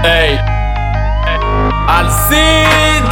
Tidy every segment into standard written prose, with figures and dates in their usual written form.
Hey, Alcide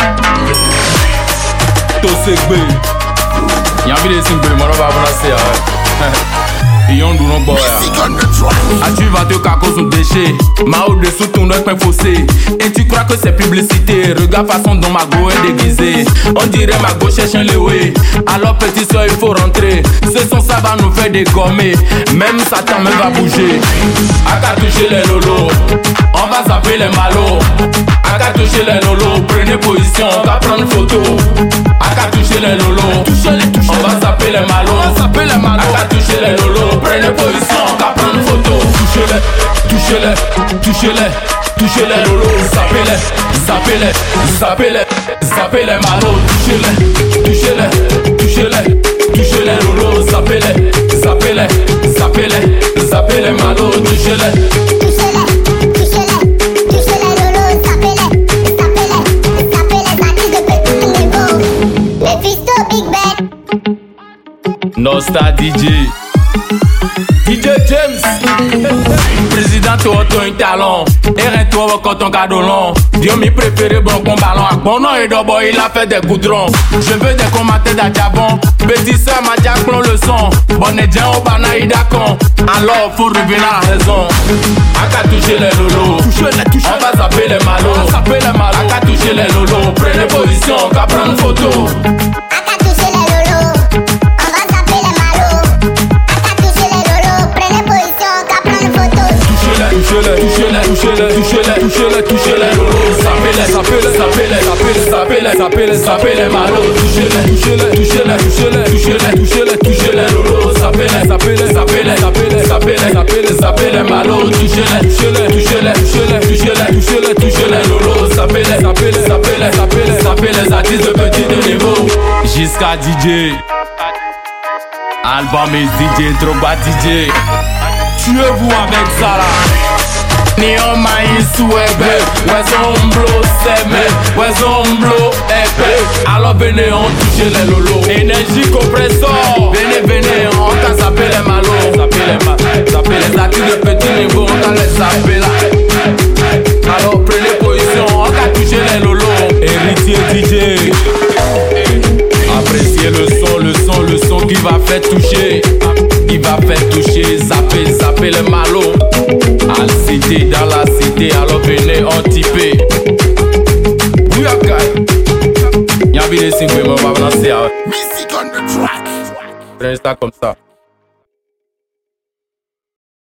Tosegbe Y'a envie de singler, moi on va avancer. Yon do non boy. Tu vas te caco sous déchet. Mao dessous ton œil point faussé. Et tu crois que c'est publicité. Regarde façon dont ma go est déguisée. On dirait ma go cherche un léoué. Alors petit soeur il faut rentrer. Ce son ça va nous faire dégommer. Même Satan même va bouger. Aka toucher les lolos. On va zapper les malos. Aka toucher les lolos. Prenez position, on va prendre photo. Aka toucher les lolos. On va zapper les malos. Aka toucher les lolos. Prenez position, on va prendre photo. Touchez les lolos. Zappez les malos. Touchez les lolos. Zappez les malos. Touchez les. Nosta DJ James Président Toronto un talent R1 quand on gadolon Dieu mi préféré bon qu'on ballon Bon nom et d'abord il a fait des goudrons Je veux des commentaires d'Adjabon Petit soeur m'a dit clon le son Bon et bien au banaï d'accord Alors faut revenir à la raison Aka toucher les lolos On va zapper les malos Aka toucher les lolos Prenez position, on va prendre photo Touchez les lolos, zappez les malos, touchez les lolos, zappez les malos, touchez les lolos, zappez les artistes de petit niveau. Jusqu'à DJ, album et DJ, trop bas DJ. Tuez-vous avec ça là. Neon maïs ou ébé, Wezomblo sème, Wezomblo épée. Alors venez on touche les lolos. Énergie compressor. Venez on t'a zappé les malos. Zappé les artistes de petit niveau, on t'a les zappé là. Alors prenez position, on t'a touché les lolos. Héritier DJ. Appréciez le son qui va faire toucher. Zapper les malos. À la cité, dans la cité, alors venez en typé. Y'a envie de signer, mais on va lancer. Music on the track. Prenez ça comme ça.